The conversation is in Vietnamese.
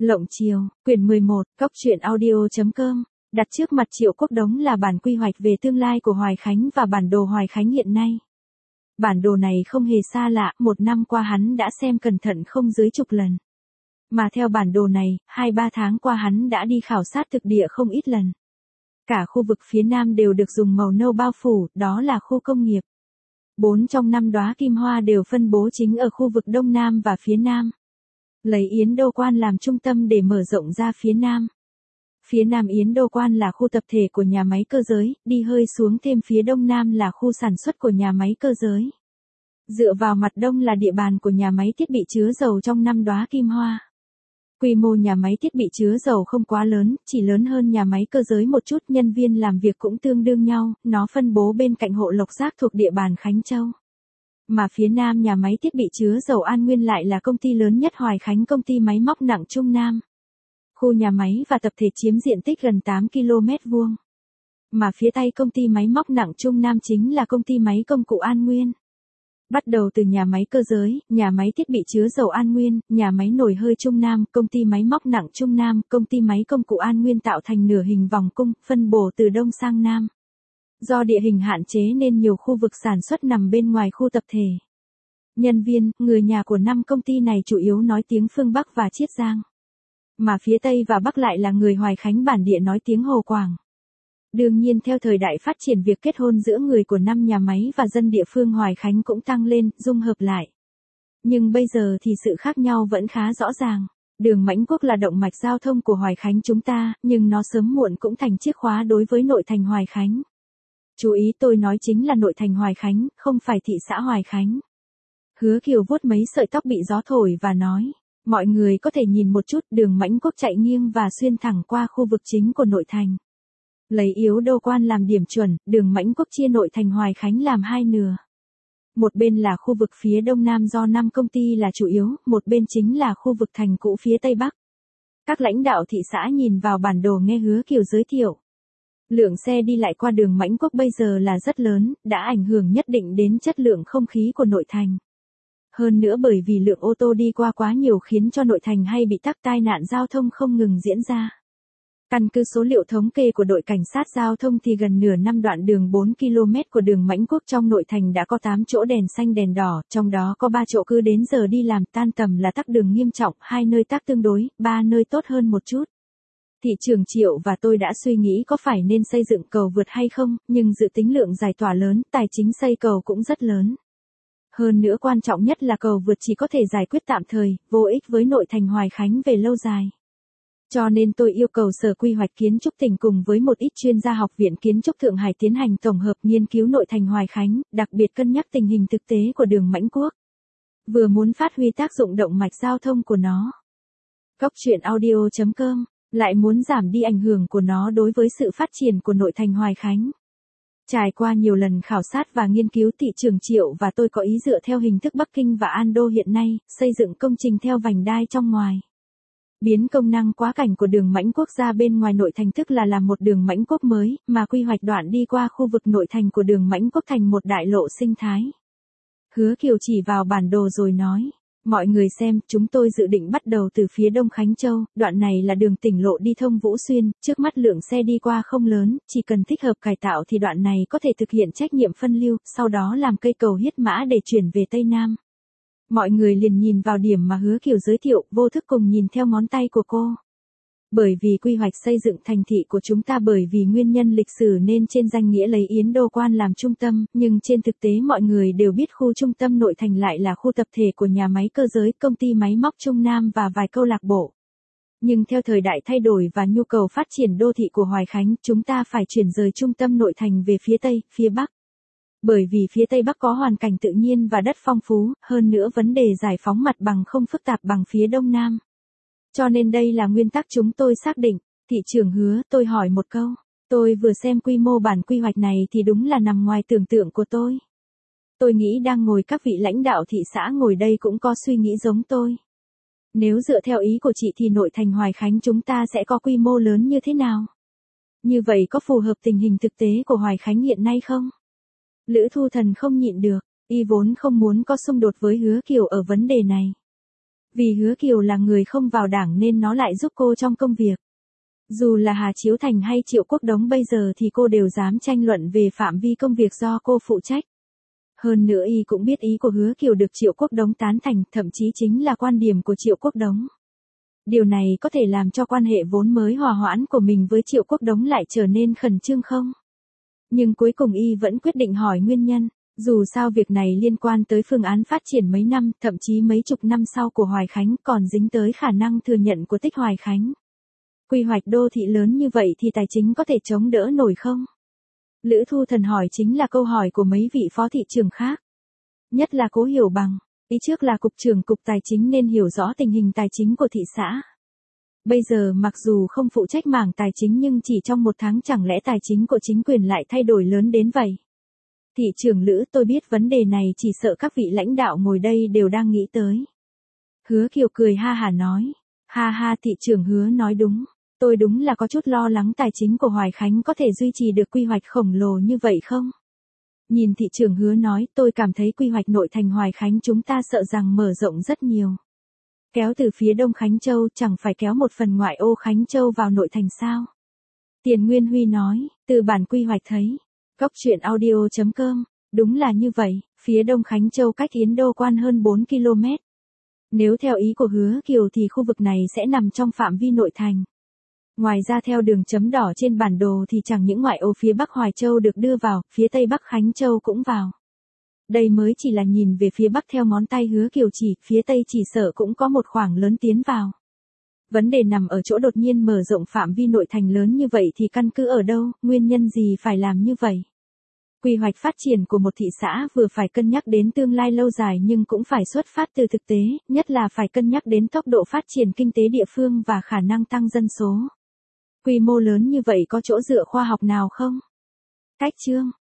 Lộng Chiều, quyển 11, Cóc truyện audio.com, đặt trước mặt Triệu Quốc Đống là bản quy hoạch về tương lai của Hoài Khánh và bản đồ Hoài Khánh hiện nay. Bản đồ này không hề xa lạ, một năm qua hắn đã xem cẩn thận không dưới chục lần. Mà theo bản đồ này, 2-3 tháng qua hắn đã đi khảo sát thực địa không ít lần. Cả khu vực phía Nam đều được dùng màu nâu bao phủ, đó là khu công nghiệp. 4 trong 5 đóa kim hoa đều phân bố chính ở khu vực Đông Nam và phía Nam. Lấy Yến Đô Quan làm trung tâm để mở rộng ra phía Nam. Phía Nam Yến Đô Quan là khu tập thể của nhà máy cơ giới, đi hơi xuống thêm phía Đông Nam là khu sản xuất của nhà máy cơ giới. Dựa vào mặt Đông là địa bàn của nhà máy thiết bị chứa dầu trong 5 đóa kim hoa. Quy mô nhà máy thiết bị chứa dầu không quá lớn, chỉ lớn hơn nhà máy cơ giới một chút, nhân viên làm việc cũng tương đương nhau, nó phân bố bên cạnh hộ Lộc Giác thuộc địa bàn Khánh Châu. Mà phía Nam nhà máy thiết bị chứa dầu An Nguyên lại là công ty lớn nhất Hoài Khánh, công ty máy móc nặng Trung Nam. Khu nhà máy và tập thể chiếm diện tích gần 8 km². Mà phía Tây công ty máy móc nặng Trung Nam chính là công ty máy công cụ An Nguyên. Bắt đầu từ nhà máy cơ giới, nhà máy thiết bị chứa dầu An Nguyên, nhà máy nồi hơi Trung Nam, công ty máy móc nặng Trung Nam, công ty máy công cụ An Nguyên tạo thành nửa hình vòng cung, phân bổ từ Đông sang Nam. Do địa hình hạn chế nên nhiều khu vực sản xuất nằm bên ngoài khu tập thể. Nhân viên, người nhà của 5 công ty này chủ yếu nói tiếng phương Bắc và Chiết Giang. Mà phía Tây và Bắc lại là người Hoài Khánh bản địa nói tiếng Hồ Quảng. Đương nhiên theo thời đại phát triển, việc kết hôn giữa người của 5 nhà máy và dân địa phương Hoài Khánh cũng tăng lên, dung hợp lại. Nhưng bây giờ thì sự khác nhau vẫn khá rõ ràng. Đường Mãnh Quốc là động mạch giao thông của Hoài Khánh chúng ta, nhưng nó sớm muộn cũng thành chiếc khóa đối với nội thành Hoài Khánh. Chú ý, tôi nói chính là nội thành Hoài Khánh, không phải thị xã Hoài Khánh. Hứa Kiều vuốt mấy sợi tóc bị gió thổi và nói, mọi người có thể nhìn một chút, đường Mãnh Quốc chạy nghiêng và xuyên thẳng qua khu vực chính của nội thành. Lấy Yến Đô Quan làm điểm chuẩn, đường Mãnh Quốc chia nội thành Hoài Khánh làm hai nửa. Một bên là khu vực phía Đông Nam do 5 công ty là chủ yếu, một bên chính là khu vực thành cũ phía Tây Bắc. Các lãnh đạo thị xã nhìn vào bản đồ nghe Hứa Kiều giới thiệu. Lượng xe đi lại qua đường Mãnh Quốc bây giờ là rất lớn, đã ảnh hưởng nhất định đến chất lượng không khí của nội thành. Hơn nữa bởi vì lượng ô tô đi qua quá nhiều khiến cho nội thành hay bị tắc tai nạn giao thông không ngừng diễn ra. Căn cứ số liệu thống kê của đội cảnh sát giao thông thì gần nửa năm đoạn đường 4 km của đường Mãnh Quốc trong nội thành đã có 8 chỗ đèn xanh đèn đỏ, trong đó có 3 chỗ cứ đến giờ đi làm, tan tầm là tắc đường nghiêm trọng, 2 nơi tắc tương đối, 3 nơi tốt hơn một chút. Thị trưởng Triệu và tôi đã suy nghĩ có phải nên xây dựng cầu vượt hay không, nhưng dự tính lượng giải tỏa lớn, tài chính xây cầu cũng rất lớn. Hơn nữa quan trọng nhất là cầu vượt chỉ có thể giải quyết tạm thời, vô ích với nội thành Hoài Khánh về lâu dài. Cho nên tôi yêu cầu Sở Quy hoạch Kiến trúc tỉnh cùng với một ít chuyên gia Học viện Kiến trúc Thượng Hải tiến hành tổng hợp nghiên cứu nội thành Hoài Khánh, đặc biệt cân nhắc tình hình thực tế của đường Mãnh Quốc. Vừa muốn phát huy tác dụng động mạch giao thông của nó. Cóc truyện audio.com, lại muốn giảm đi ảnh hưởng của nó đối với sự phát triển của nội thành Hoài Khánh. Trải qua nhiều lần khảo sát và nghiên cứu, thị trưởng Triệu và tôi có ý dựa theo hình thức Bắc Kinh và An Đô hiện nay, xây dựng công trình theo vành đai trong ngoài. Biến công năng quá cảnh của đường Mãnh Quốc ra bên ngoài nội thành, tức là làm một đường Mãnh Quốc mới, mà quy hoạch đoạn đi qua khu vực nội thành của đường Mãnh Quốc thành một đại lộ sinh thái. Hứa Kiều chỉ vào bản đồ rồi nói, mọi người xem, chúng tôi dự định bắt đầu từ phía Đông Khánh Châu, đoạn này là đường tỉnh lộ đi thông Vũ Xuyên, trước mắt lượng xe đi qua không lớn, chỉ cần thích hợp cải tạo thì đoạn này có thể thực hiện trách nhiệm phân lưu, sau đó làm cây cầu huyết mã để chuyển về Tây Nam. Mọi người liền nhìn vào điểm mà Hứa Kiều giới thiệu, vô thức cùng nhìn theo ngón tay của cô. Bởi vì quy hoạch xây dựng thành thị của chúng ta bởi vì nguyên nhân lịch sử nên trên danh nghĩa lấy Yến Đô Quan làm trung tâm, nhưng trên thực tế mọi người đều biết khu trung tâm nội thành lại là khu tập thể của nhà máy cơ giới, công ty máy móc Trung Nam và vài câu lạc bộ. Nhưng theo thời đại thay đổi và nhu cầu phát triển đô thị của Hoài Khánh, chúng ta phải chuyển rời trung tâm nội thành về phía Tây, phía Bắc. Bởi vì phía Tây Bắc có hoàn cảnh tự nhiên và đất phong phú, hơn nữa vấn đề giải phóng mặt bằng không phức tạp bằng phía Đông Nam. Cho nên đây là nguyên tắc chúng tôi xác định. Thị trưởng Hứa, tôi hỏi một câu. Tôi vừa xem quy mô bản quy hoạch này thì đúng là nằm ngoài tưởng tượng của tôi. Tôi nghĩ đang ngồi các vị lãnh đạo thị xã ngồi đây cũng có suy nghĩ giống tôi. Nếu dựa theo ý của chị thì nội thành Hoài Khánh chúng ta sẽ có quy mô lớn như thế nào? Như vậy có phù hợp tình hình thực tế của Hoài Khánh hiện nay không? Lữ Thu Thần không nhịn được, y vốn không muốn có xung đột với Hứa Kiều ở vấn đề này. Vì Hứa Kiều là người không vào đảng nên nó lại giúp cô trong công việc. Dù là Hà Chiếu Thành hay Triệu Quốc Đống bây giờ thì cô đều dám tranh luận về phạm vi công việc do cô phụ trách. Hơn nữa y cũng biết ý của Hứa Kiều được Triệu Quốc Đống tán thành, thậm chí chính là quan điểm của Triệu Quốc Đống. Điều này có thể làm cho quan hệ vốn mới hòa hoãn của mình với Triệu Quốc Đống lại trở nên khẩn trương không? Nhưng cuối cùng y vẫn quyết định hỏi nguyên nhân. Dù sao việc này liên quan tới phương án phát triển mấy năm, thậm chí mấy chục năm sau của Hoài Khánh, còn dính tới khả năng thừa nhận của Tích Hoài Khánh. Quy hoạch đô thị lớn như vậy thì tài chính có thể chống đỡ nổi không? Lữ Thu Thần hỏi chính là câu hỏi của mấy vị phó thị trưởng khác. Nhất là Cố Hiểu Bằng, ý trước là cục trưởng cục tài chính nên hiểu rõ tình hình tài chính của thị xã. Bây giờ mặc dù không phụ trách mảng tài chính nhưng chỉ trong một tháng chẳng lẽ tài chính của chính quyền lại thay đổi lớn đến vậy? Thị trưởng Lữ, tôi biết vấn đề này chỉ sợ các vị lãnh đạo ngồi đây đều đang nghĩ tới. Hứa Kiều cười ha hả nói. Ha ha, thị trưởng Hứa nói đúng. Tôi đúng là có chút lo lắng tài chính của Hoài Khánh có thể duy trì được quy hoạch khổng lồ như vậy không? Nhìn thị trưởng Hứa nói, tôi cảm thấy quy hoạch nội thành Hoài Khánh chúng ta sợ rằng mở rộng rất nhiều. Kéo từ phía đông Khánh Châu chẳng phải kéo một phần ngoại ô Khánh Châu vào nội thành sao? Tiền Nguyên Huy nói, từ bản quy hoạch thấy. Cốc truyện audio.com, đúng là như vậy, phía đông Khánh Châu cách Yến Đô Quan hơn 4 km. Nếu theo ý của Hứa Kiều thì khu vực này sẽ nằm trong phạm vi nội thành. Ngoài ra theo đường chấm đỏ trên bản đồ thì chẳng những ngoại ô phía Bắc Hoài Châu được đưa vào, phía Tây Bắc Khánh Châu cũng vào. Đây mới chỉ là nhìn về phía Bắc theo ngón tay Hứa Kiều chỉ, phía Tây chỉ sợ cũng có một khoảng lớn tiến vào. Vấn đề nằm ở chỗ đột nhiên mở rộng phạm vi nội thành lớn như vậy thì căn cứ ở đâu, nguyên nhân gì phải làm như vậy? Quy hoạch phát triển của một thị xã vừa phải cân nhắc đến tương lai lâu dài nhưng cũng phải xuất phát từ thực tế, nhất là phải cân nhắc đến tốc độ phát triển kinh tế địa phương và khả năng tăng dân số. Quy mô lớn như vậy có chỗ dựa khoa học nào không? Cách chương